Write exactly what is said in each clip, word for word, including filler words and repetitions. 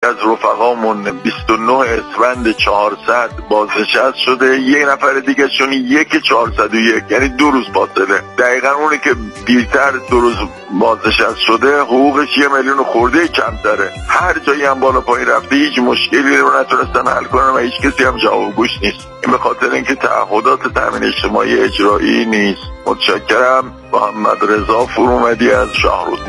از رفقامون بیست و نه اسفند چهارصد بازنشست شده، یک نفر دیگه شون یک چهارصد و یک، یعنی دو روز فاصله. دقیقا اونی که دیرتر دو روز بازنشست شده حقوقش یه میلیون خورده کمتره. هر جایی هم بالا پایین رفته هیچ مشکلی رو نتونستن حل کنن و هیچ کسی هم جوابگوش نیست. این به خاطر اینکه تعهدات تامین اجتماعی اجرایی نیست. متشکرم. محمد رضا فرومدی از شاهرود.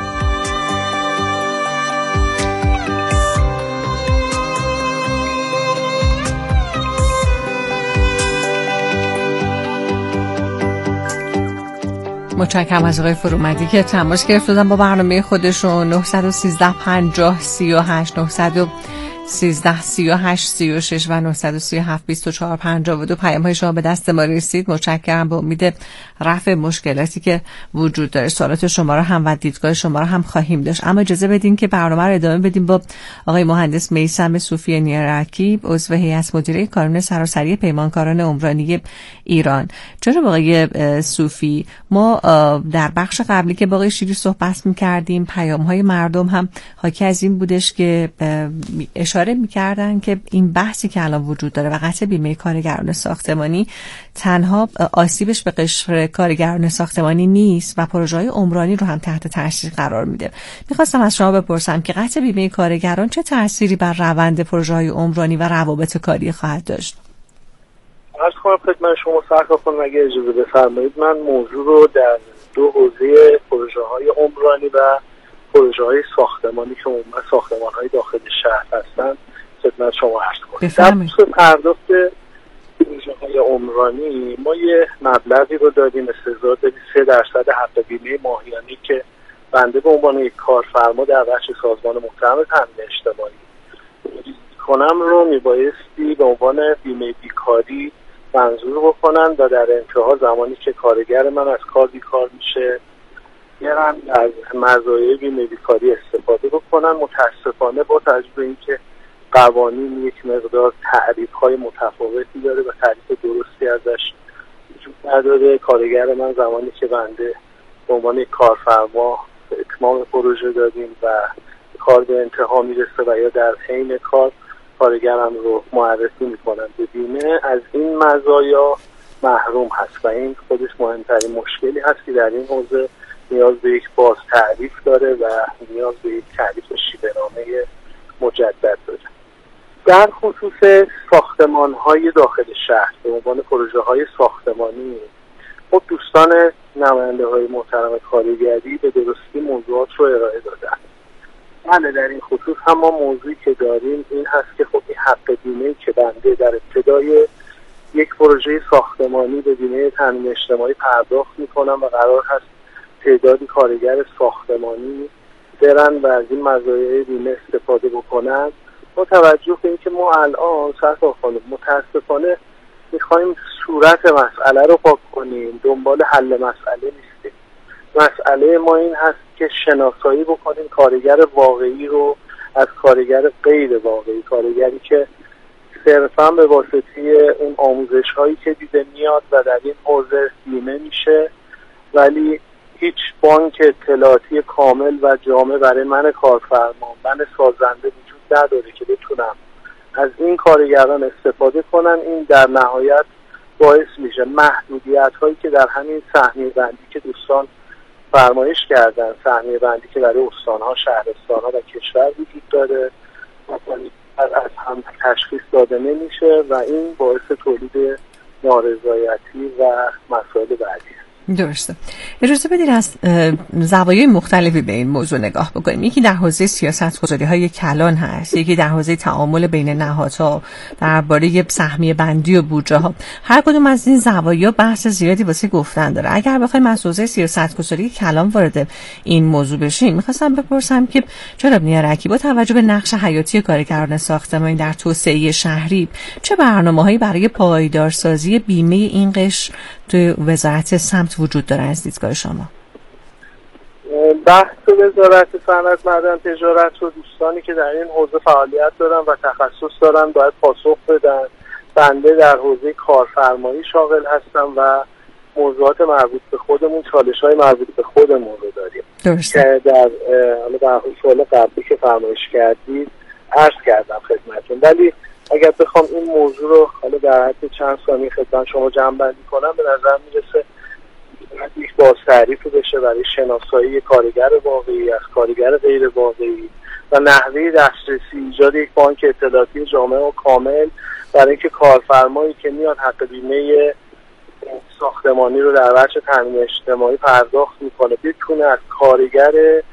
متشکرم از آقای فرومدی که تماس گرفتن با برنامه خودشون. نه یک سه پنجاه سی و هشت نه سیزده سی و هشت سی و شش و نه سه هفت بیست و چهار پنجاه و دو پیام های شما به دست ما رسید. متشکرم. به امید رفع مشکلاتی که وجود داره سوالات شما رو هم و دیدگاه شما رو هم خواهیم داشت. اما اجازه بدین که برنامه رو ادامه بدیم با آقای مهندس میثم صوفی نیارکی، عضو هیئت مدیره کانون سراسری پیمانکاران عمرانی ایران. جناب آقای صوفی، ما در بخش قبلی که با آقای شیری صحبت می‌کردیم پیام‌های مردم هم حاکی از این بودش که اشاره می‌کردن که این بحثی که الان وجود داره و قطع بیمه کارگران ساختمانی تنها آسیبش به قشر کارگران ساختمانی نیست و پروژه‌های عمرانی رو هم تحت تاثیر قرار میده. می‌خواستم از شما بپرسم که قطع بیمه کارگران چه تأثیری بر روند پروژه‌های عمرانی و روابط کاری خواهد داشت؟ عرض کنم خدمت شما سرکار خانم اگه اجازه بفرمایید من موضوع رو در دو حوزه پروژه‌های عمرانی و پروژه‌های ساختمانی که عموما ساختمان‌های داخل شهر هستن خدمت شما عرض کنم. در خصوص پرداخت پروژه‌های عمرانی ما یه مبلغی رو دادیم استحضار دادیم سه درصد حق بیمه ماهیانه که بنده به عنوان یک کارفرما در بخش سازمان محترم تامین اجتماعی کنم رو میبایستی به عنوان بیمه بیکاری منظور بکنن و در انتها زمانی که کارگر من از کار بیکار میشه میرن از مزایای بیمه بیکاری استفاده بکنن. متاسفانه با توجه به اینکه قوانین یک مقدار تعریف‌های متفاوتی داره و تعریف درستی ازش وجود نداره، کارگر من زمانی که بنده به عنوان یک کارفرما اتمام پروژه دادیم و کار به انتها میرسه و یا در حین کار کارگرم رو معرفی میکنن به بیمه، از این مزایا محروم هست و این خودش مهمترین مشکلی هست که در این حوزه نیاز به یک باز تعریف داره و نیاز به یک تعریف شیوه‌نامه مجدد داره. در خصوص ساختمان‌های داخل شهر به عنوان پروژه‌های ساختمانی خب دوستان نماینده‌های محترم کارگری به درستی موضوعات رو ارائه دادن. بله در این خصوص هم ما موضوعی که داریم این هست که خب این حق بیمه که بنده در ابتدای یک پروژه ساختمانی به بیمه تامین اجتماعی پرداخت میکنم و قرار هست تعدادی کارگر ساختمانی برن و از این مزایای بیمه استفاده بکنن، با توجه به اینکه ما الان سرکار خانم متاسفانه میخوایم صورت مسئله رو پاک کنیم، دنبال حل مسئله نیستیم. مسئله ما این هست که شناسایی بکنیم کارگر واقعی رو از کارگر غیر واقعی، کارگری که صرفا به واسطه اون آموزش هایی که دیده میاد و در این حوزه بیمه میشه ولی هیچ بانک اطلاعاتی کامل و جامع برای من کارفرما، من سازنده وجود نداره که بتونم از این کارگران استفاده کنن. این در نهایت باعث میشه محدودیت هایی که در همین سهمیه بندی که دوستان فرمایش کردن، سهمیه بندی که برای استانها، شهرستانها و کشور وجود داره از هم تشخیص داده نمیشه و این باعث تولید نارضایتی و مسائل بعدی. درسته. اجازه بدید از زوایای مختلفی به این موضوع نگاه بکنیم. یکی در حوزه سیاست‌گذاری‌های کلان هست، یکی در حوزه تعامل بین نهادها درباره سهمیه بندی و بودجه‌ها. هر کدوم از این زوایا بحث زیادی واسه گفتن داره. اگر بخوایم از حوزه سیاست‌گذاری کلان وارد این موضوع بشیم، می‌خواستم بپرسم که جناب نیارکی با توجه به نقش حیاتی کارگران ساختمانی در توسعه شهری چه برنامه‌هایی برای پایدارسازی بیمه این قشر تو وزارت سمت وجود داره از دیدگاه شما؟ بحث وزارت صنعت معدن تجارت و دوستانی که در این حوزه فعالیت دارن و تخصص دارن باید پاسخ بدن. بنده در حوزه کارفرمایی شاغل هستم و موضوعات مربوط به خودمون، چالش‌های مربوط به خودمون رو داریم. درسته. که در حالا در سوال قبلی که فرمایش کردید عرض کردم خدمتتون. ولی اگر بخوام این موضوع رو حالا در حد چند ثانیه خدمت شما جمع‌بندی کنم، به نظر میرسه یک بازتعریفی بشه برای شناسایی کارگر واقعی از کارگر غیر واقعی و نحوه دسترسی، ایجاد یک بانک اطلاعاتی جامع و کامل برای اینکه کارفرمایی که میاد حق بیمه ساختمانی رو در بخش تامین اجتماعی پرداخت میکنه بتونه از کارگر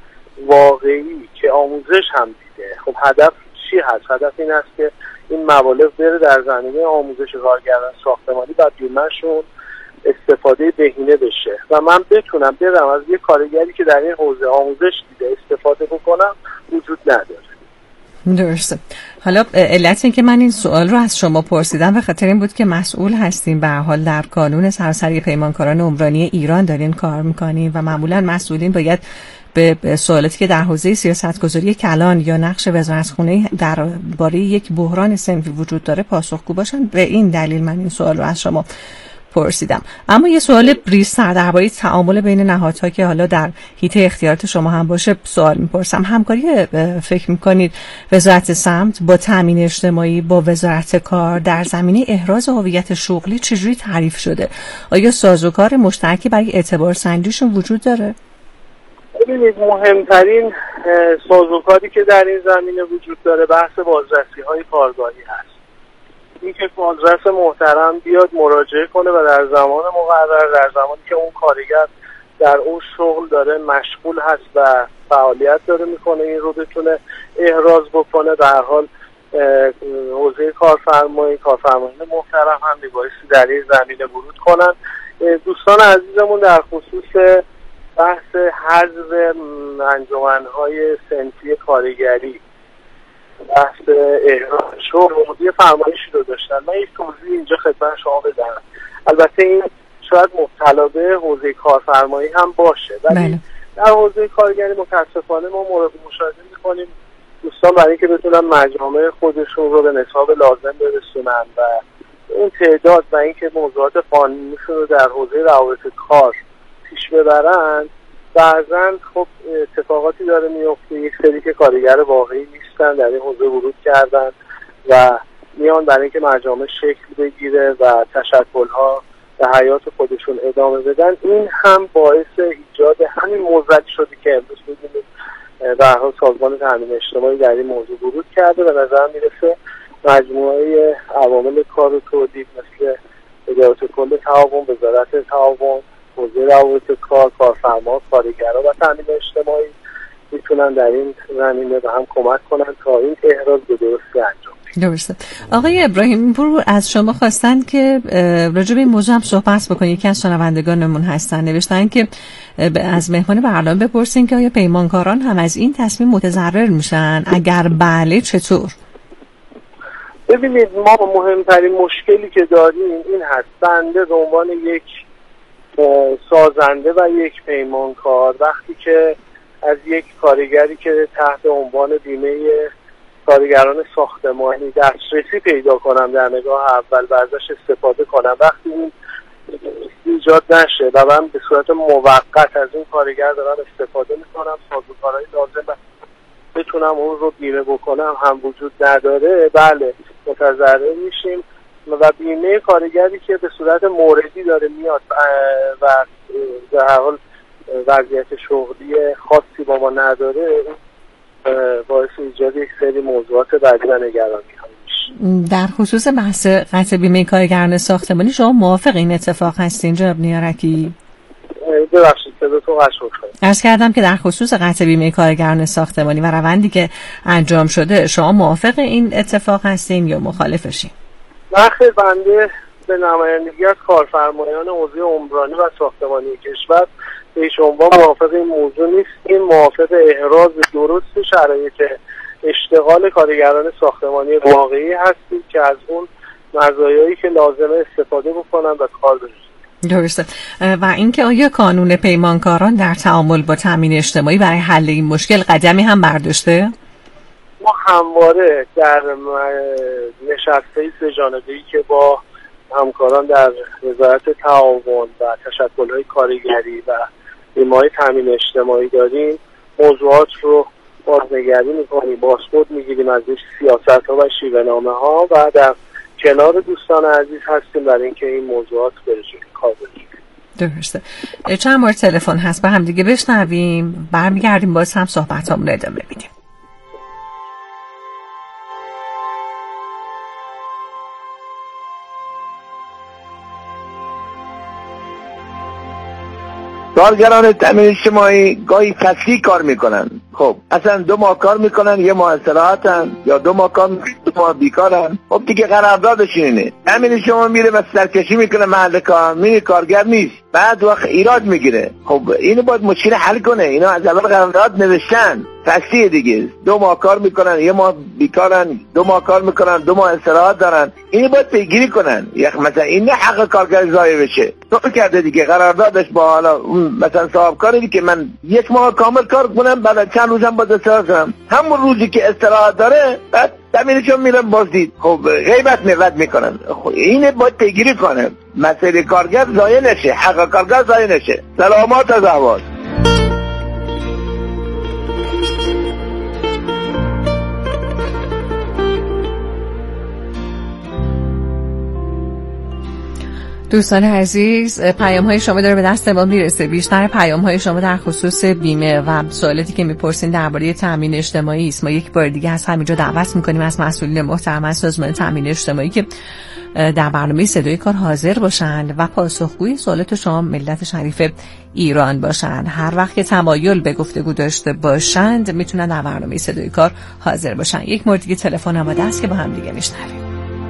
واقعی که آموزش هم دیده. خب هدف چی هست؟ هدف این است که این مبالغ بره در زمینه آموزش کارگران ساختمانی و بیمه‌شون استفاده بهینه بشه و من بتونم برم از یه کارگری که در این حوزه آموزش دیده استفاده بکنم وجود نداره. درسته. حالا علت این که من این سوال رو از شما پرسیدم به خاطر این بود که مسئول هستیم، به هر حال در قانون سراسری پیمانکاران عمرانی ایران دارین کار میکنین و معمولا مسئولین باید به سوالاتی که در حوزه سیاستگذاری کلان یا نقش وزارتخونه درباره یک بحران صنفی وجود داره پاسخگو باشن. به این دلیل من این سوال رو از شما پرسیدم. اما یه سوال بریزتر درباره تعامل بین نهادها که حالا در حیطه اختیارات شما هم باشه سوال میپرسم. همکاری فکر میکنید وزارت سمت با تامین اجتماعی با وزارت کار در زمینه احراز هویت شغلی چجوری تعریف شده؟ آیا سازوکار مشترکی برای اعتبار سنجیشون وجود داره؟ ببینید، مهمترین سازوکاری که در این زمینه وجود داره بحث بازرسی‌های کارگاهی هست. این که بازرس محترم بیاد مراجعه کنه و در زمان مقرر، در زمانی که اون کارگر در اون شغل داره مشغول هست و فعالیت داره میکنه، این رو بتونه احراز بکنه. در حال حوزه کارفرمایی کارفرمایان محترم هم میبایستی در این زمینه ورود کنن. دوستان عزیزمون در خصوص بحث حذف انجمن‌های صنفی کارگری، بحث احراز شغل، یه فرمایشی رو داشتن. من یک توضیح اینجا خدمت شما بدم. البته این شاید مبتلا به حوزه کارفرمایی هم باشه، ولی در حوزه کارگری متاسفانه ما مورد مشاهده می‌کنیم دوستان برای اینکه بتونن مجامع خودشون رو به نصاب لازم برسونن و اون تعداد و اینکه موضوعات قانونیشون رو در حوزه روابط کار پیش ببرن، بعضا خب اتفاقاتی داره میفته. یک سری که کارگر واقعی نیستن در این حوزه ورود کردن و میان برای اینکه مجامع شکل بگیره و تشکل‌ها به حیات خودشون ادامه بدن. این هم باعث ایجاد همین موضوعی شده که امروز می‌بینید به هر حال سازمان تامین اجتماعی در این موضوع ورود کرده. به نظر میرسه مجموعه عوامل کار و تولید مثل ادارات کل تعاون، وزارت تعاون، حوزه روابط کار، کارفرما، کارگرها و تامین اجتماعی میتونن در این زمینه به هم کمک کنن تا این احراز به درستی انجام بشه. درسته. آقای ابراهیم پور از شما خواستن که راجع به این موضوع هم صحبت بکنید. یکی از شنوندگانمون هستن نوشتن که از مهمان برنامه بپرسین که آیا پیمانکاران هم از این تصمیم متضرر میشن؟ اگر بله چطور؟ ببینید، ما مهمترین مشکلی که داریم این هست. بنده به عنوان یک سازنده و یک پیمانکار وقتی که از یک کارگری که تحت عنوان بیمه کارگران ساختمانی دسترسی پیدا کنم در نگاه اول و ازش استفاده کنم، وقتی این ایجاد نشه و من به صورت موقت از این کارگر دارم استفاده میکنم، سازوکارهای لازم بتونم اون رو بیمه بکنم هم وجود نداره، بله متضرر میشیم. و بیمه کارگری که به صورت موردی داره میاد و در هر حال وضعیت شغلی خاصی با ما نداره، باعث ایجاد یک سری موضوعات بعدی و نگرانی میشه. در خصوص بحث قطع بیمه کارگران ساختمانی شما موافق این اتفاق هستین جناب نیارکی؟ ببخشید صداتون قطع شد. عرض کردم که در خصوص قطع بیمه کارگران ساختمانی و روندی که انجام شده شما موافق این اتفاق هستین یا مخالفشین؟ نخیر، بنده به نمایندگی از کارفرمایان حوزه عمرانی و ساختمانی کشور به هیچ عنوان موافق این موضوع نیستیم. موافق احراز درست شرایط اشتغال کارگران ساختمانی واقعی هستیم که از اون مزایایی که لازمه استفاده بکنن و کار برسونن. درسته. و اینکه آیا قانون پیمانکاران در تعامل با تامین اجتماعی برای حل این مشکل قدمی هم برداشته؟ ما همواره در نشست‌های سه‌جانبه‌ای که با همکاران در وزارت تعاون و تشکل‌های کارگری و بیمه‌های تامین اجتماعی داریم، موضوعات رو بازنگری میکنیم، بازخورد میگیریم ازش سیاست ها و شیوه نامه ها و در کنار دوستان عزیز هستیم برای اینکه این موضوعات بره جلو کار بره. درسته. چند مورد تلفن هست با هم دیگه بشنویم، برمیگردیم باز هم صحبتامون ادامه بدیم. کارگران تامین اجتماعی گاهی فصلی کار میکنن. خب اصلا دو ماه کار میکنن، یه ماه استراحتن، یا دو ماه کار میکنن دو ماه بیکارن. خب دیگه قراردادش اینه. تامین اجتماعی میره و سرکشی میکنه محل کار، میره کارگر نیست، بعد وقت ایراد میگیره. خب اینو باید مشکل حل کنه. اینا از اول قرارداد نوشتن فصلی دیگه، دو ماه کار میکنن، یه ماه بیکارن، دو ماه کار میکنن، دو ماه استراحت دارن. اینو باید پیگیری کنن. یک مثلا این حق کارگر ضایع بشه. تو کرده دیگه قراردادش با حالا مثلا صاحب کاری که من یک ماه کامل کار کنم، بعد چند روزم باید استراحت کنم، همون روزی که استراحت داره بعد تامینشون میرن بازدید. خب غیبت میرد میکنن. خب اینه باید پیگیری کنه، مسئله کارگر ضایع نشه، حق کارگر ضایع نشه. سلامات از احوال. دوستان عزیز، پیام های شما داره به دست ما میرسه. بیشتر پیام های شما در خصوص بیمه و سوالاتی که میپرسین درباره تامین اجتماعی است. ما یک بار دیگه از همینجا دعوت میکنیم از مسئولین محترم از سازمان تامین اجتماعی که در برنامه صدای کار حاضر باشند و پاسخگوی سوالات شما ملت شریف ایران باشند. هر وقت که تمایل به گفتگو داشته باشند میتونن در برنامه صدای کار حاضر باشن. یک مورد دیگه تلفن آماده است که با هم دیگه میشنویم.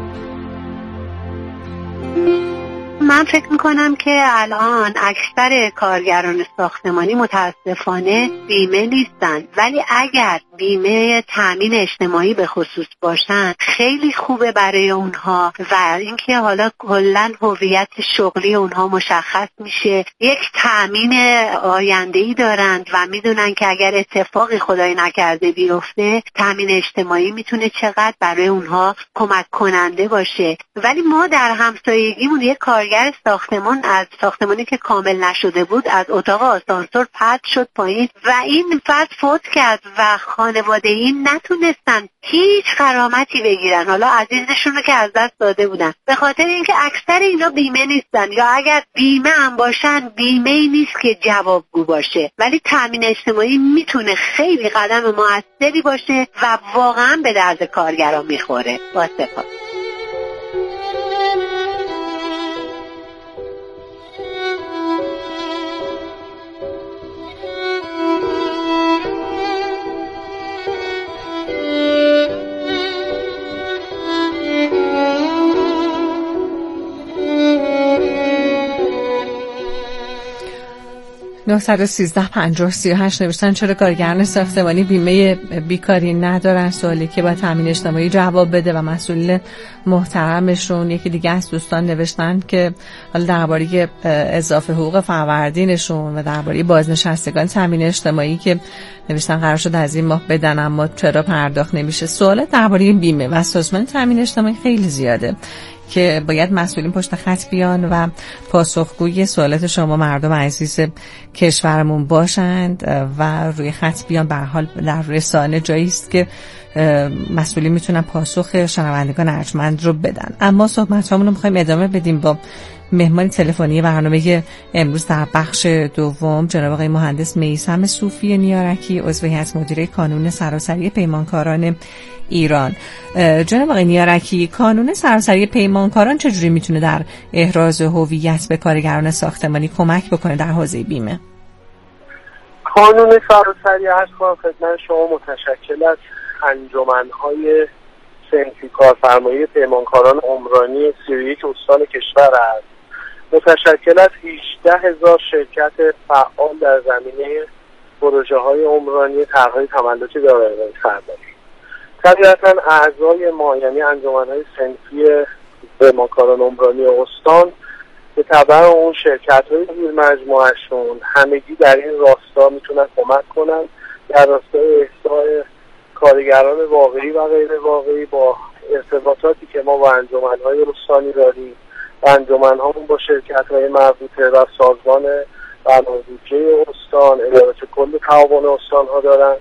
من فکر میکنم که الان اکثر کارگران ساختمانی متاسفانه بیمه نیستن، ولی اگر بیمه تامین اجتماعی به خصوص باشن خیلی خوبه برای اونها و اینکه حالا کلا هویت شغلی اونها مشخص میشه، یک تامین آینده‌ای دارند و میدونن که اگر اتفاقی خدای نکرده بیفته تامین اجتماعی میتونه چقدر برای اونها کمک کننده باشه. ولی ما در همسایگیمون یک کارگر ساختمان از ساختمانی که کامل نشده بود از اتاق آسانسور پرت شد پایین و این فرد فوت کرد و خانواده این نتونستن هیچ غرامتی بگیرن، حالا عزیزشون رو که از دست داده بودن، به خاطر اینکه اکثر اینا بیمه نیستن، یا اگر بیمه هم باشن بیمه ای نیست که جوابگو باشه. ولی تامین اجتماعی میتونه خیلی قدم موثری باشه و واقعا به درد کارگران میخوره. با سپاس. نه یک سه پنجاه سی و هشت نوشتن چرا کارگران ساختمانی بیمه بیکاری ندارن؟ سوالی که با تامین اجتماعی جواب بده و مسئولین محترمشون. یکی دیگه از دوستان نوشتن که حالا درباره اضافه حقوق فروردینشون و درباره بازنشستگان تامین اجتماعی که نوشتن قرار شد از این ماه بدن اما چرا پرداخت نمیشه. سوالات درباره بیمه و سازمان تامین اجتماعی خیلی زیاده که باید مسئولین پشت خط بیان و پاسخگوی سوالات شما مردم عزیز کشورمون باشند و روی خط بیان. به هر حال در رسانه جایی است که مسئولین میتونن پاسخ شنوندگان ارجمند رو بدن. اما صحبتامون رو میخوایم ادامه بدیم با مهمان تلفنی برنامه امروز در بخش دوم، جناب آقای مهندس میثم صوفی نیارکی، عضو هیئت مدیره کانون سراسری پیمانکاران ایران. جناب آقای نیارکی، کانون سراسری پیمانکاران چجوری میتونه در احراز هویت به کارگران ساختمانی کمک بکنه در حوزه بیمه؟ کانون سراسری هست خواهم خدمت شما متشکل از انجمن‌های صنفی کارفرمایی پیمانکاران عمرانی سی و یک استان کشور است. متشکل از هجده هزار شرکت فعال در زمینه پروژه های عمرانی طرح‌های تملک دارایی سرداری. طبیعتاً اعضای ما یعنی انجمن‌های صنفی پیمانکاران عمرانی استان به تبع اون شرکت‌های زیر مجموعه‌شون همگی در این راستا میتونن کمک کنن در راستای احصاء کارگران واقعی و غیر واقعی با ارتباطاتی که ما با انجمن‌های استانی داریم و انجمن‌هامون با شرکت‌های مربوطه و سازمان برنامه‌ریزی استان اداره کل تعاون استان‌ها دارن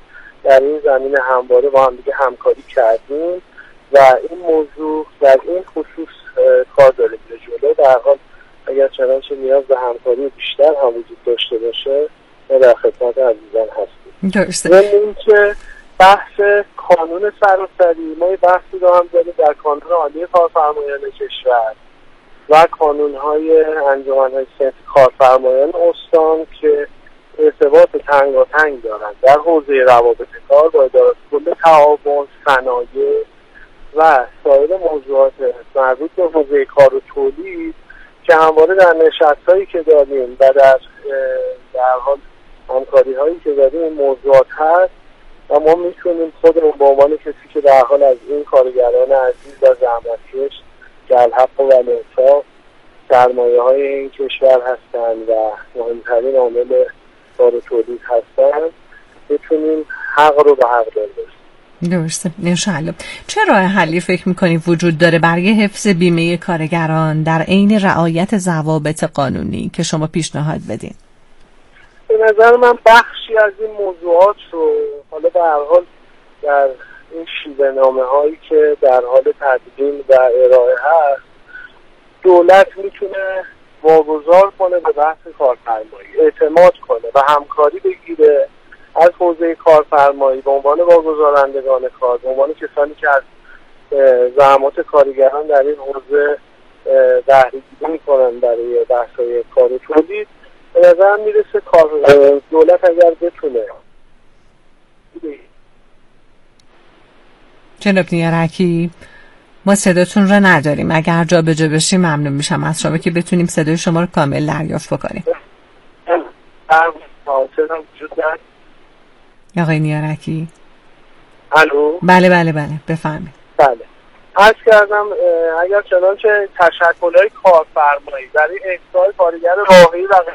در این زمینه همواره با هم دیگه همکاری کردیم و این موضوع در این خصوص کار داره به جلو. در حال اگر چنانچه نیاز به همکاری بیشتر هم وجود داشته باشه ما در خدمت عزیزان هستیم. درسته. یعنی این که بحث کانون سراسری، ما یه بحثی رو هم داریم در کانون عالی کارفرمایان کشور و کانون‌های انجمن‌های صنف کارفرمایان استان که ارتباط تنگاتنگ دارند در حوزه روابط کار با ادارات کل تعاون، صنایع و سایر موضوعات مربوط به حوزه کار و تولید که همواره در نشست‌هایی که داریم و در در حال همکاری‌هایی که داریم این موضوعات هست و ما میتونیم خودمون به عنوان کسی که در حال از این کارگران عزیز و زحمتکش که الحق و الانصاف سرمایه‌های این کشور هستند و مهمترین عامل کار و تولید هستند بتونیم حق رو به حق برسونیم. درسته. انشاءالله. چه راه حلی فکر میکنید وجود داره برای حفظ بیمه کارگران در عین رعایت ضوابط قانونی که شما پیشنهاد بدین؟ به نظر من بخشی از این موضوعات رو حالا به هر حال در این شیوه نامه هایی که در حال تدوین و ارائه هست دولت میتونه واگذار کنه به بحث کارفرمایی، اعتماد کنه و همکاری بگیره از حوزه کارفرمایی به عنوان واگذارندگان کار، به عنوان کسانی که از زحمات کارگران در این حوزه بهره‌گیری میکنن برای بحث‌های کار و تولید. به نظرم میرسه کار دولت اگر بتونه. جناب نیارکی ما صداتون رو نداریم، اگر جا به جا بشیم ممنون میشم از شما که بتونیم صدای شما رو کامل دریافت بکنیم. آقای نیارکی. الو. بله بله بله بفرمایید. بله. عرض کردم اگر چنانچه تشکل‌های کارفرمایی برای احصای کارگر راهی و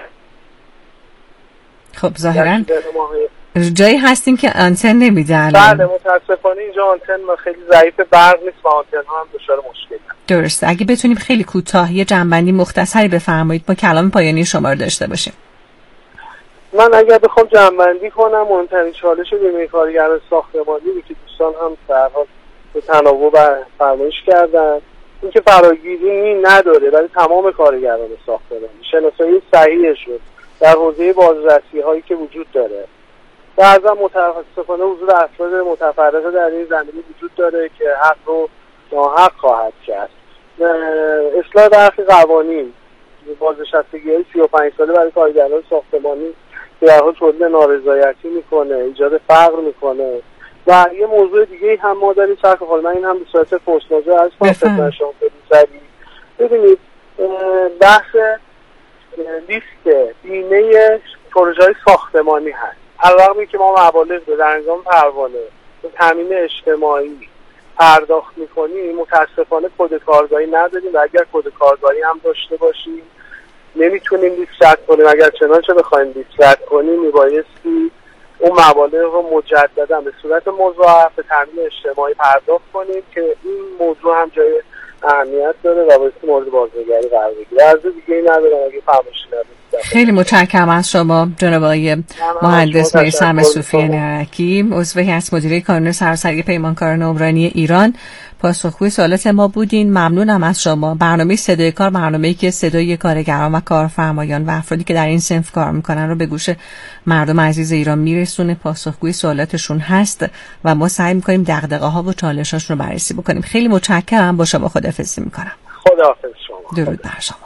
خب ظاهراً جایی هستیم که آنتن نمیده الان. بله متاسفانه اینجا آنتن خیلی ضعیف، برق نیست و آنتن ها هم دچار مشکل هست. درسته. اگه بتونیم خیلی کوتاه یه جنبندی مختصری بفرمایید ما کلام پایانی شما رو داشته باشیم. من اگر بخوام جنبندی کنم مهمترین چالش بیمه کارگران ساختمانی رو که دوستان هم در حال به تناوب و فرمایش کردن اینکه فراگیری نداره برای تمام کارگران ساختمانی، شناسایی صحیح شد در حوزه بازرسی هایی که وجود داره. بعضا متاسفانه حضور افراد متفرقه در این زمینه وجود داره که حق رو ناحق خواهد کرد. اصلاح برخی قوانین بازنشستگی های سی و پنج ساله برای کارگران ساختمانی که در حال تولید نارضایتی میکنه، ایجاد فقر میکنه و یه موضوع دیگه هم ما داریم سرک خال من این هم به صورت فورس از خدمت شما بگذاریم. ببینید بحث لیست بیمه پروژه های ساختمانی هست. علاوه که ما مبالغ به در انجام پروانه به تامین اجتماعی پرداخت میکنیم متاسفانه کد کارگاهی نداریم و اگر کد کارگاهی هم داشته باشیم نمیتونیم لیست رد کنیم. اگر چنانچه بخوایم لیست رد کنیم میبایستی اون مبالغ رو مجددا به صورت مضاعف به تامین اجتماعی پرداخت کنیم که این موضوع هم جای اهمیت داره و بایستی مورد بازنگری قرار بگیره. از دیگه ای ندارم اگه فرمایشی ندارم. خیلی متشکرم از شما جناب آقای مهندس میثم صوفی نیارکی، عضو هیئت مدیره کانون سراسری پیمانکاران عمرانی ایران. پاسخگوی سوالات ما بودین. ممنونم از شما. برنامه صدای کار برنامه‌ای که صدای کارگران و کارفرمایان و افرادی که در این صنف کار میکنن رو به گوش مردم عزیز ایران میرسونه. پاسخگوی سوالاتشون هست و ما سعی میکنیم دغدغه‌ها و چالش‌هاشون رو بررسی بکنیم. خیلی متشکرم. با شما خداحافظی میکنم. خداحافظ شما. درود بر شما.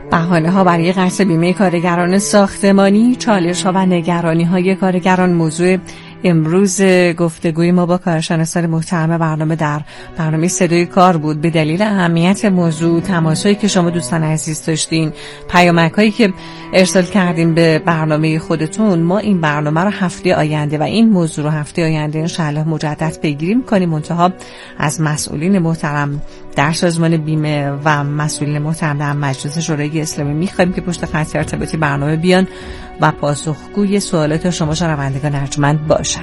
بهانه ها برای قطع بیمه کارگران ساختمانی، چالش ها و نگرانی های کارگران موضوع امروز گفتگوی ما با کارشناسان محترم برنامه در برنامه صدای کار بود. به دلیل اهمیت موضوع، تماسایی که شما دوستان عزیز داشتین، پیامک‌هایی که ارسال کردین به برنامه خودتون، ما این برنامه رو هفته آینده و این موضوع رو هفته آینده انشاءالله مجدد پیگیری می‌کنیم. منتها از مسئولین محترم در سازمان بیمه و مسئولین محترم در مجلس شورای اسلامی می‌خوایم که پشت خط ارتباطی برنامه بیان و پاسخگوی سوالات شما شنوندگان ارجمند باشن.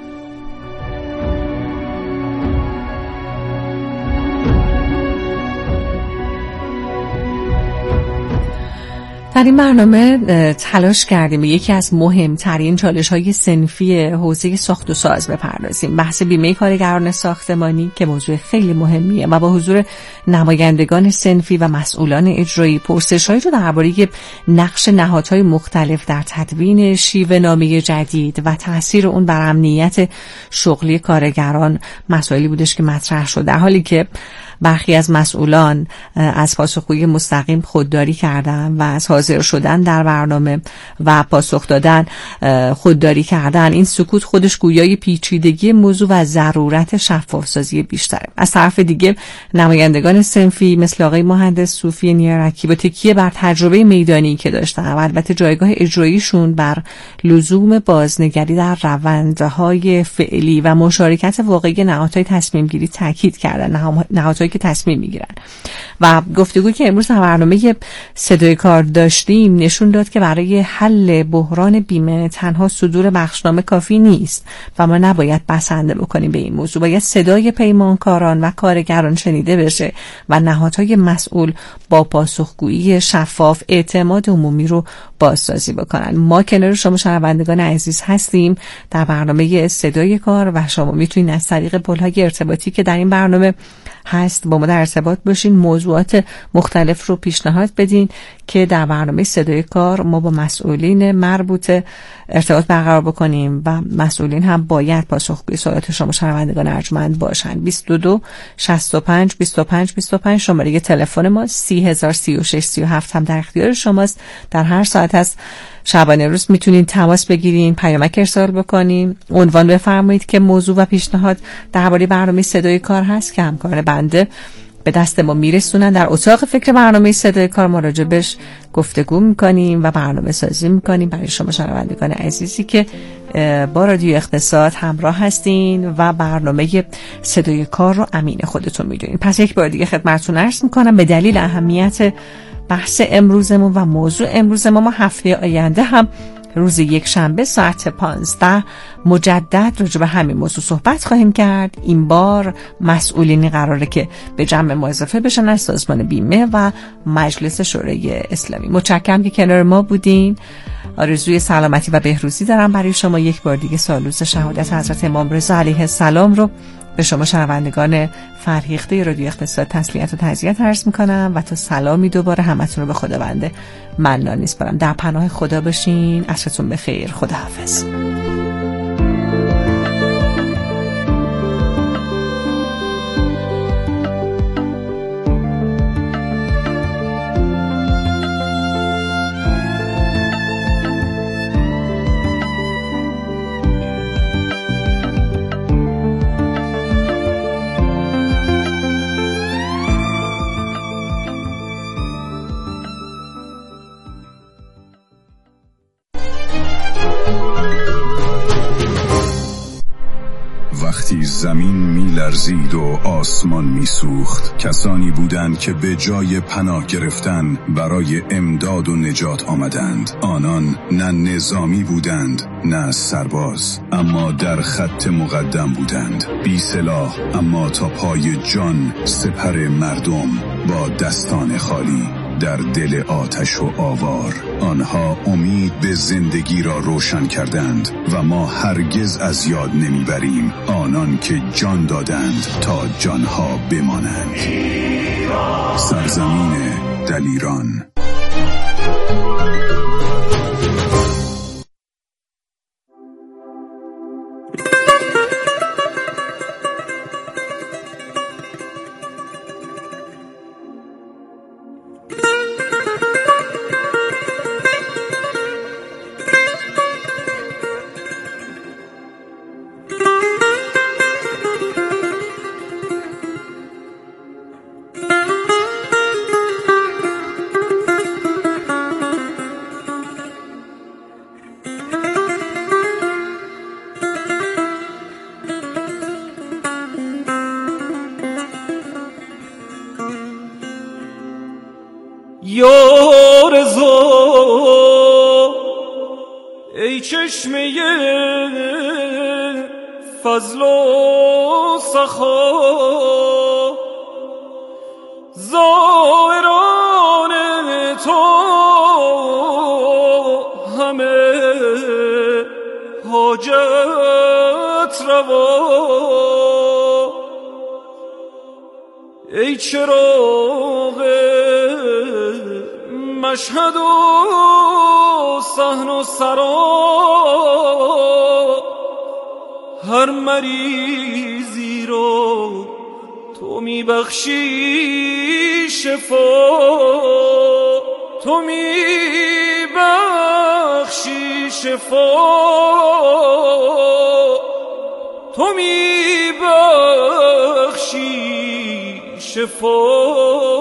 در این برنامه تلاش کردیم به یکی از مهمترین چالش‌های صنفی حوزه ساخت و ساز بپردازیم، بحث بیمه کارگران ساختمانی که موضوع خیلی مهمیه و با حضور نمایندگان صنفی و مسئولان اجرایی پرسش‌هایی رو درباره نقش نهادهای مختلف در تدوین شیوه نامه جدید و تأثیر اون بر امنیت شغلی کارگران مسائلی بودش که مطرح شد، در حالی که برخی از مسئولان از پاسخگویی مستقیم خودداری کردن و از حاضر شدن در برنامه و پاسخ دادن خودداری کردن. این سکوت خودش گویای پیچیدگی موضوع و ضرورت شفاف‌سازی بیشتره. از طرف دیگه نمایندگان صنفی مثل آقای مهندس صوفی نیارکی با تکیه بر تجربه میدانی که داشتن و البته جایگاه اجراییشون بر لزوم بازنگری در روندهای فعلی و مشارکت واقعی نهادهای تصمیم گیری تاکید کردن، نهادهایی که تصمیم میگیرن. و گفتگویی که امروز در برنامه صدای کار داشتیم نشون داد که برای حل بحران بیمه تنها صدور بخشنامه کافی نیست و ما نباید بسنده بکنیم به این موضوع. باید صدای پیمانکاران و کارگران شنیده بشه و نهادهای مسئول با پاسخگویی شفاف اعتماد عمومی رو بازسازی بکنن. ما کنار شما شنوندگان عزیز هستیم در برنامه صدای کار و شما میتونید از طریق پل‌های ارتباطی که در این برنامه هست با ما در ارتباط باشین، موضوعات مختلف رو پیشنهاد بدین که در برنامه صدای کار ما با مسئولین مربوطه ارتباط برقرار بکنیم و مسئولین هم باید پاسخگوی سوالات شما شنوندگان ارجمند باشن. بیست و دو شصت و پنج بیست و پنج بیست و پنج شماره تلفن ما، سی هزار سی و شش سی و هفت هم در اختیار شماست. در هر ساعت از شبانه روز میتونین تماس بگیرین، پیامک ارسال بکنین، عنوان بفرمایید که موضوع و پیشنهاد درباره برنامه صدای کار هست که همکاران بنده به دست ما میرسونن. در اتاق فکر برنامه صدای کار ما راجبش گفتگو میکنیم و برنامه سازی میکنیم برای شما شنوندگان عزیزی که با رادیو اقتصاد همراه هستین و برنامه صدای کار رو امین خودتون میدونین. پس یک بار دیگه خدمتتون عرض میکنم به دلیل اهمیت بحث امروزمون و موضوع امروز ما ما هفته آینده هم روز یک شنبه ساعت پانزده مجدد راجع به همین موضوع صحبت خواهیم کرد. این بار مسئولینی قراره که به جمع ما اضافه بشن از سازمان بیمه و مجلس شورای اسلامی. متشکرم که کنار ما بودین. آرزوی سلامتی و بهروزی دارم برای شما. یک بار دیگه سالروز شهادت حضرت امام رضا علیه السلام رو به شما شنوندگان فرهیخته رادیو اقتصاد تسلیت و تعزیت عرض میکنم و تا سلامی دوباره همتون رو به خداوند منان میسپارم. در پناه خدا باشین. عصرتون بخیر. خداحافظ. وقتی زمین می لرزید و آسمان می سوخت، کسانی بودند که به جای پناه گرفتن برای امداد و نجات آمدند. آنان نه نظامی بودند نه سرباز، اما در خط مقدم بودند، بی سلاح اما تا پای جان سپر مردم با دستان خالی در دل آتش و آوار. آنها امید به زندگی را روشن کردند و ما هرگز از یاد نمیبریم آنان که جان دادند تا جانها بمانند. سرزمین دلیران. یا رضا ای چشمه فضل و سخا زائران تو همه حاجت روا ای چراغ مشهد و صحن و سرا هر مریضی رو تو میبخشی شفا تو میبخشی شفا تو میبخشی شفا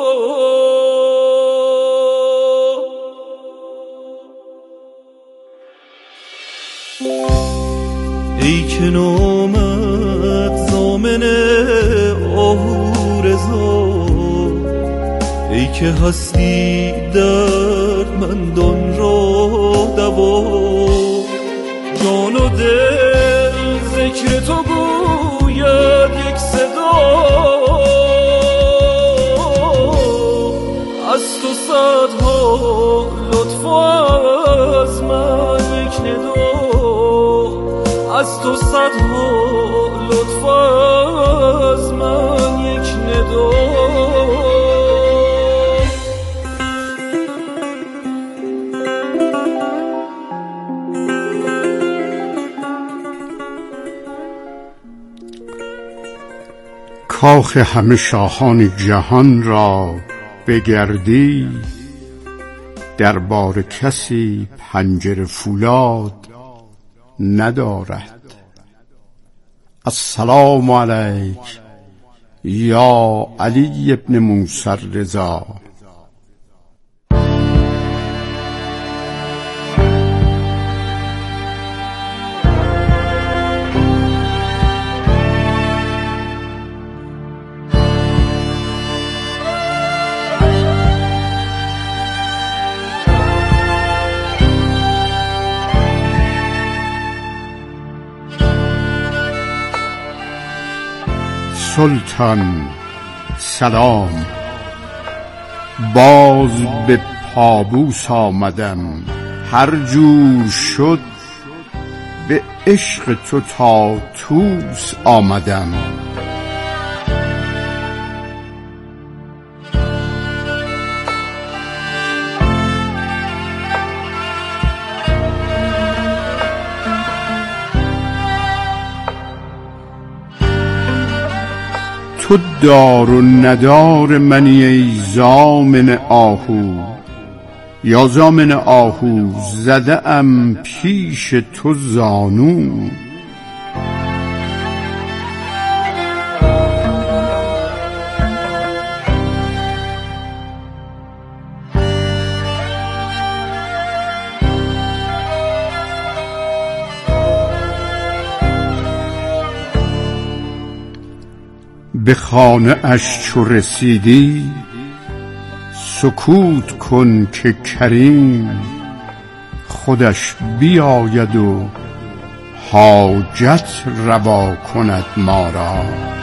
ای که نامت زامن آهو رضا ای که هستی دردمندان را دوا جان و دل ذکر تو گوید یک صدا از تو صدها لطف از من یک ندا از تو صدها لطف از من یک ندا کاخ همه شاهان جهان را بگردی دربار کسی پنجره فولاد ندارد. السلام علیک یا علی ابن موسی رضا. سلطان سلام، باز به پابوس آمدم، هر جور شد به عشق تو تا توس آمدم. تو دار و ندار منی ای زامن آهو، یا زامن آهو زده ام پیش تو زانو. به خانه اش چو رسیدی سکوت کن که کریم خودش بیاید و حاجت روا کند ما را.